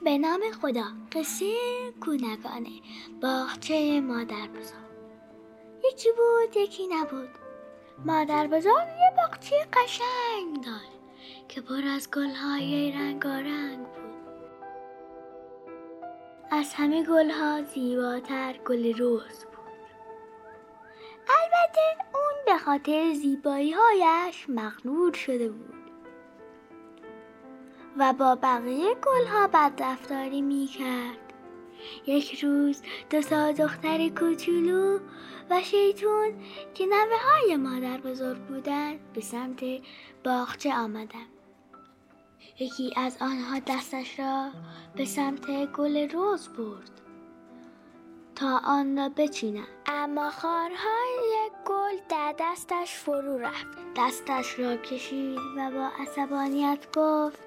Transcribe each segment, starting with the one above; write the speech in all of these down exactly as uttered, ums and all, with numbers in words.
به نام خدا. قصه کودکانه باغچه مادر بزرگ. یکی بود یکی نبود. مادر بزرگ یه باغچه قشنگ داشت که پر از گل‌های رنگارنگ بود. از همه گل‌ها زیباتر گل رز بود. البته اون به خاطر زیبایی‌هایش مغرور شده بود و با بقیه گل‌ها بدرفتاری می‌کرد. یک روز دو تا دختر کوچولو و شیطون که نوه‌های مادر بزرگ بودند به سمت باغچه آمدند. یکی از آنها دستش را به سمت گل رز برد تا آن را بچیند، اما خارهای گل در دستش فرو رفت. دستش را کشید و با عصبانیت گفت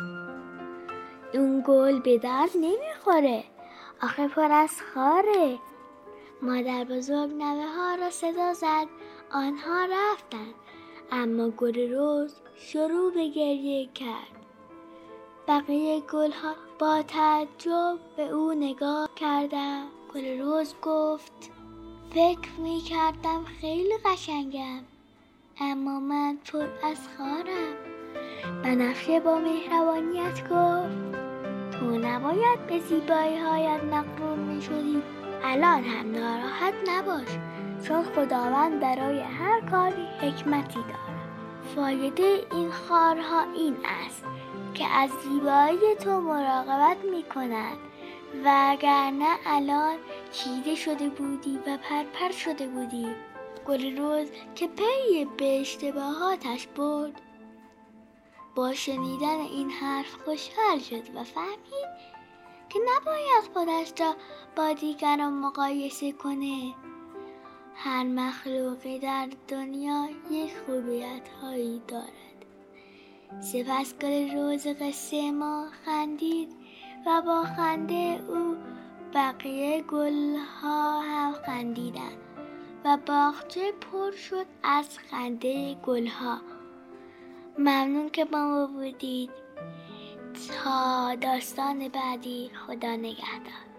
اون گل به درد نمیخوره، آخه پر از خاره. مادر بزرگ نوه ها را صدا زد. آنها رفتند، اما گل رز شروع به گریه کرد. بقیه گل ها با تعجب به او نگاه کردند. گل رز گفت فکر می کردم خیلی قشنگم، اما من پر از خارم. بنفشه با مهربانیت گفت تو نباید به زیبایی هایت مغرور می شدی. الان هم ناراحت نباش، چون خداوند برای هر کاری حکمتی دارد. فایده این خارها این است که از زیبایی تو مراقبت می کنند، و اگرنه الان چیده شده بودی و پرپر شده بودی. گل رز که پی به اشتباهاتش برد با شنیدن این حرف خوشحال شد و فهمید که نباید خودش را با دیگران مقایسه کنه. هر مخلوقی در دنیا یک خوبیت هایی دارد. سپس گل رز قصه ما خندید و با خنده او بقیه گل ها هم خندیدند و باغچه پر شد از خنده گل ها. ممنون که با ما بودید. تا داستان بعدی، خدا نگهدار.